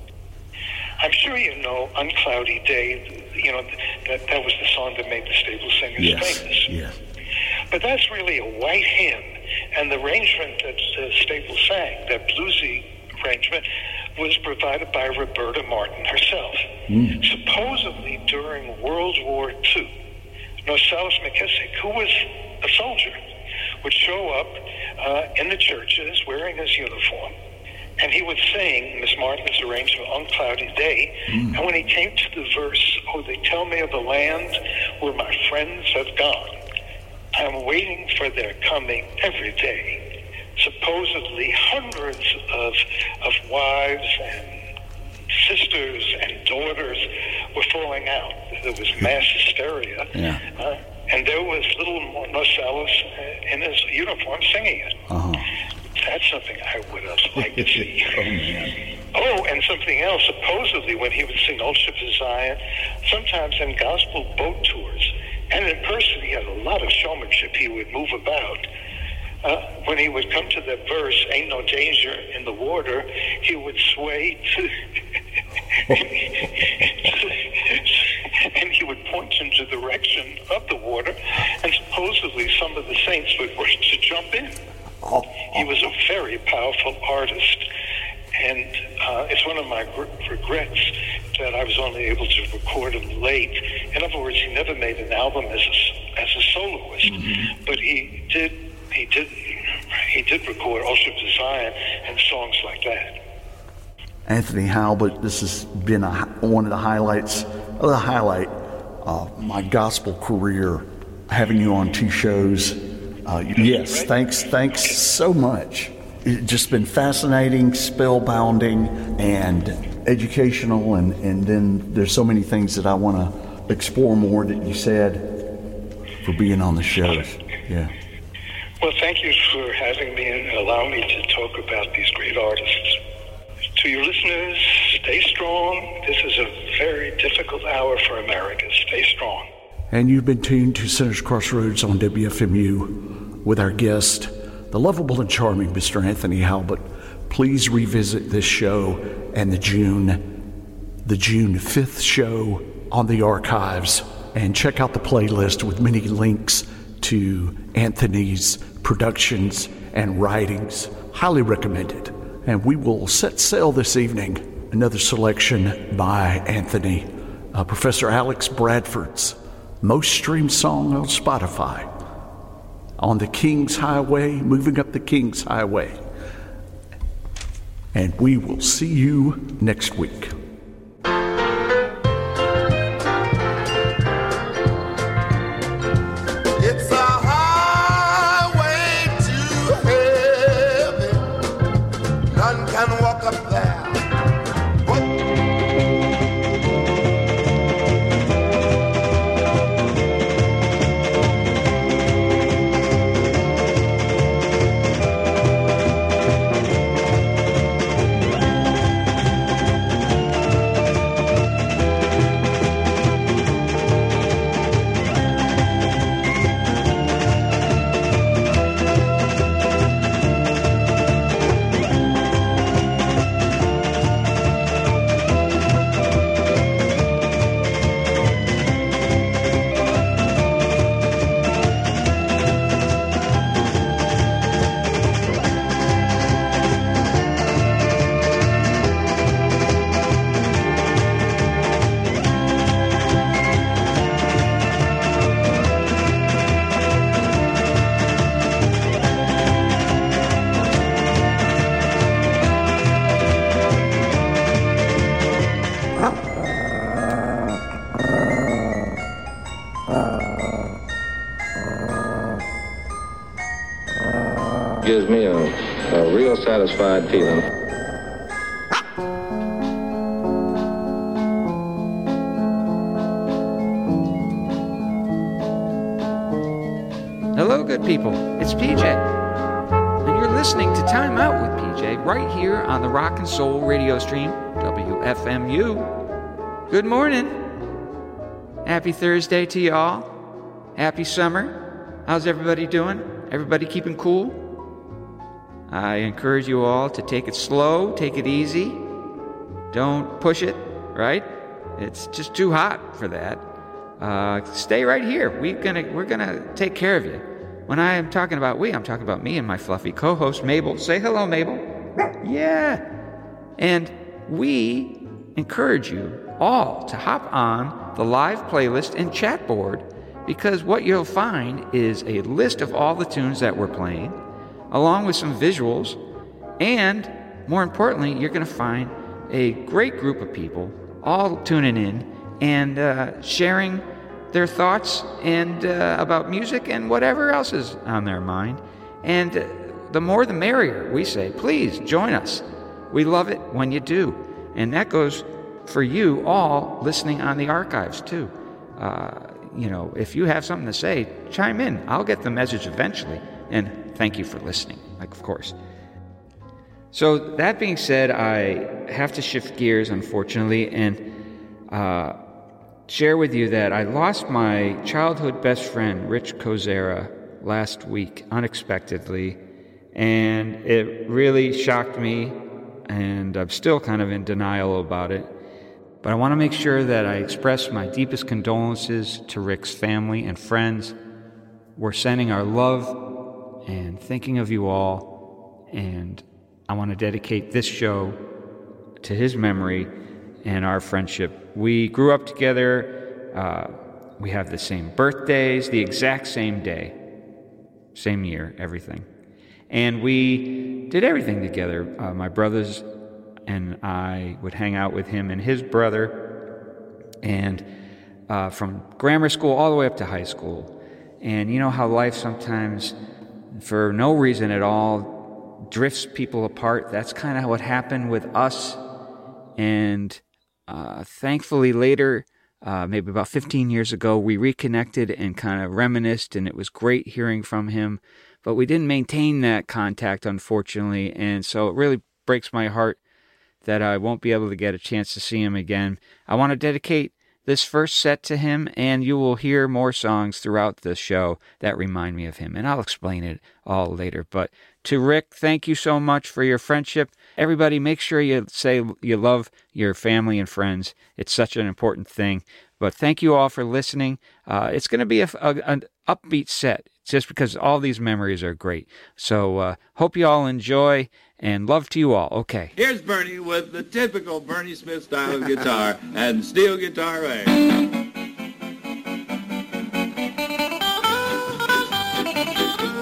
I'm sure you know Uncloudy Day, you know, that, that was the song that made the Stable Singers yes. famous. Yes. But that's really a white hymn, and the arrangement that uh, Stable sang, that bluesy arrangement, was provided by Roberta Martin herself. Mm. Supposedly during World War Two, Norcellus McKissick, who was a soldier, would show up uh, in the churches wearing his uniform, and he would sing Miss Martin's arrangement, Uncloudy Day. Mm. And when he came to the verse, oh, they tell me of the land where my friends have gone, I'm waiting for their coming every day. Supposedly hundreds of of wives and sisters and daughters were falling out. There was mass hysteria. Yeah. Uh, and there was little Norcellus in his uniform singing it. Uh-huh. That's something I would have liked to see. Oh, man. Oh, and something else. Supposedly, when he would sing Old Ship to Zion, sometimes in gospel boat tours, and in person, he had a lot of showmanship. He would move about. Uh, when he would come to that verse, ain't no danger in the water, he would sway to, and he would point in the direction of the water, and supposedly some of the saints would wish to jump in. He was a very powerful artist, and uh, it's one of my gr- regrets that I was only able to record him late. In other words, he never made an album as a, as a soloist, mm-hmm. but he did he did he did record Old Ship to Zion and songs like that. Anthony Halbert, this has been a, one of the highlights, uh, the highlight of my gospel career, having you on two shows. Uh, yes, thanks, thanks so much. It's just been fascinating, spellbinding, and educational, and, and then there's so many things that I want to explore more that you said for being on the shows. Yeah. Well, thank you for having me and allowing me to talk about these great artists. To your listeners, stay strong. This is a very difficult hour for America. Stay strong. And you've been tuned to Sinners Crossroads on W F M U with our guest, the lovable and charming Mister Anthony Halbert. Please revisit this show and the June, the June fifth show on the archives, and check out the playlist with many links to Anthony's productions and writings. Highly recommended. And we will set sail this evening. Another selection by Anthony, uh, Professor Alex Bradford's most streamed song on Spotify, on the King's Highway, moving up the King's Highway. And we will see you next week. It's a highway to heaven. None can walk up there. Gives me a, a real satisfied feeling. Hello, good people. It's P J. And you're listening to Time Out with P J right here on the Rock and Soul radio stream, W F M U. Good morning. Happy Thursday to y'all. Happy summer. How's everybody doing? Everybody keeping cool? I encourage you all to take it slow, take it easy. Don't push it, right? It's just too hot for that. Uh, stay right here. We're gonna, we're gonna take care of you. When I am talking about we, I'm talking about me and my fluffy co-host, Mabel. Say hello, Mabel. Yeah. And we encourage you all to hop on the live playlist and chat board, because what you'll find is a list of all the tunes that we're playing, along with some visuals, and more importantly, you're going to find a great group of people all tuning in and uh, sharing their thoughts and uh, about music and whatever else is on their mind. And uh, the more the merrier, we say. Please join us. We love it when you do. And that goes for you all listening on the archives too. Uh, you know, if you have something to say, chime in. I'll get the message eventually. And thank you for listening, like, of course. So that being said, I have to shift gears, unfortunately, and uh, share with you that I lost my childhood best friend, Rich Kozera, last week, unexpectedly. And it really shocked me, and I'm still kind of in denial about it. But I want to make sure that I express my deepest condolences to Rick's family and friends. We're sending our love and thinking of you all, and I want to dedicate this show to his memory and our friendship. We grew up together. Uh, we have the same birthdays, the exact same day, same year, everything. And we did everything together. Uh, my brothers and I would hang out with him and his brother, and uh, from grammar school all the way up to high school. And you know how life sometimes, for no reason at all, drifts people apart. That's kind of what happened with us. And uh, thankfully later, uh, maybe about fifteen years ago, we reconnected and kind of reminisced, and it was great hearing from him. But we didn't maintain that contact, unfortunately, and so it really breaks my heart that I won't be able to get a chance to see him again. I want to dedicate this first set to him, and you will hear more songs throughout the show that remind me of him, and I'll explain it all later. But to Rick, thank you so much for your friendship. Everybody, make sure you say you love your family and friends. It's such an important thing. But thank you all for listening. Uh, it's going to be a, a, an upbeat set, just because all these memories are great. So uh, hope you all enjoy, and love to you all. Okay. Here's Bernie with the typical Bernie Smith style of guitar and steel guitar A.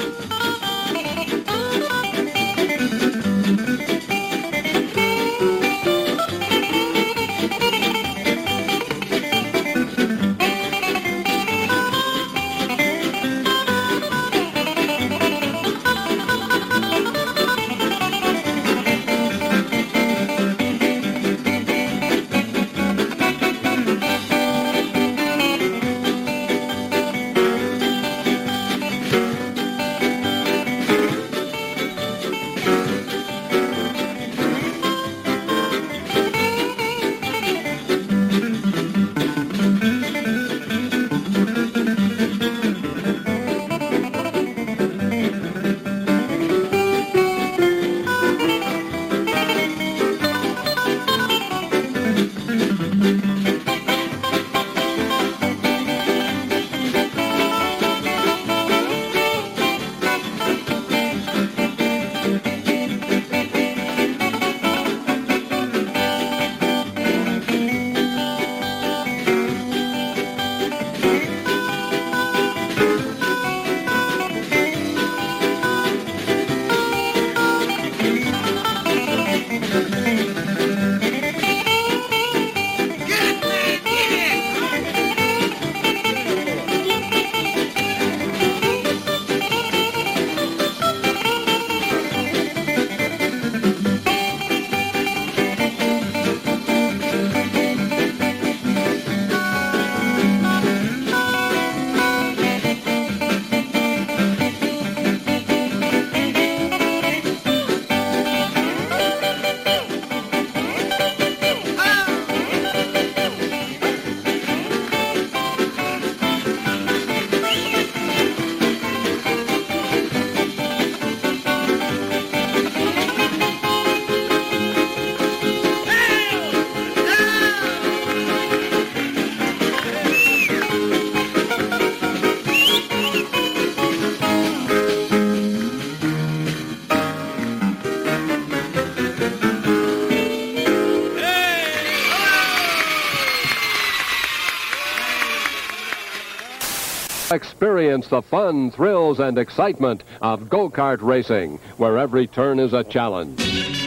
Experience the fun, thrills, and excitement of go-kart racing, where every turn is a challenge.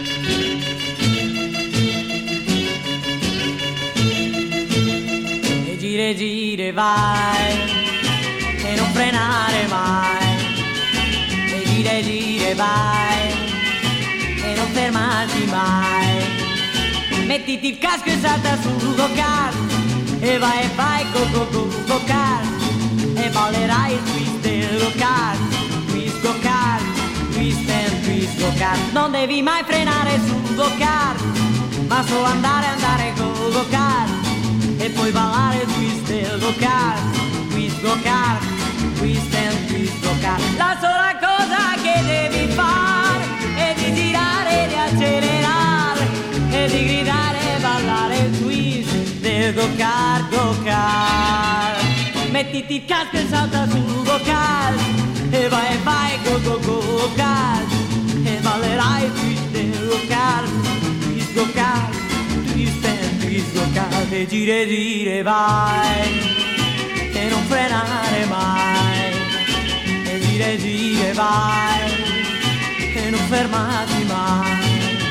E gire, gire, vai, e non frenare mai. E gire, gire, vai, e non fermarti mai. Mettiti il casco e salta sul go-kart, e vai e vai go go go go-kart, e ballerai il twist del go-kart. Twist go-kart, twist and twist go-kart. Non devi mai frenare sul go-kart, ma solo andare, andare go go-kart, e poi ballare il twist del go-kart. Twist go-kart, twist and twist go-kart. La sola cosa che devi fare è di girare e di accelerare, e di gridare e ballare il twist del go-kart, go-kart. Mettiti il casco e salta sul go-kart, e vai e vai go go go go-kart, e ballerai il twist del go-kart. Twist go-kart, twist and twist go-kart. E gire gire vai, e non frenare mai. E gire gire vai, e non fermarti mai.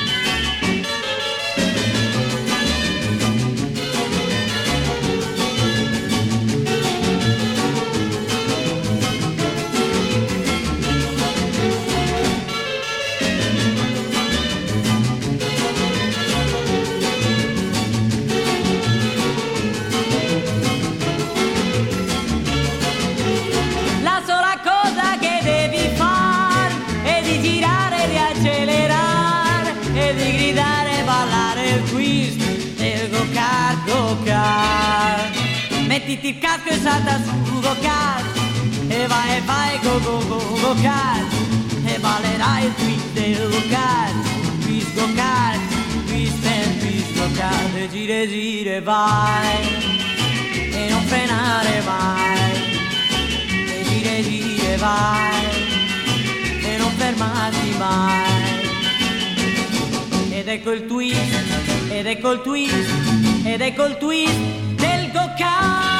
Mettiti il casco e salta sul go-kart, e vai e vai go go go go-kart, e ballerai il twist del go-kart. Twist go-kart, twist and twist go-kart. E gire gire vai, e non frenare mai. E gire gire vai, e non fermarti mai. Ed ecco il twist, ed ecco il twist, ed ecco il twist del go-kart.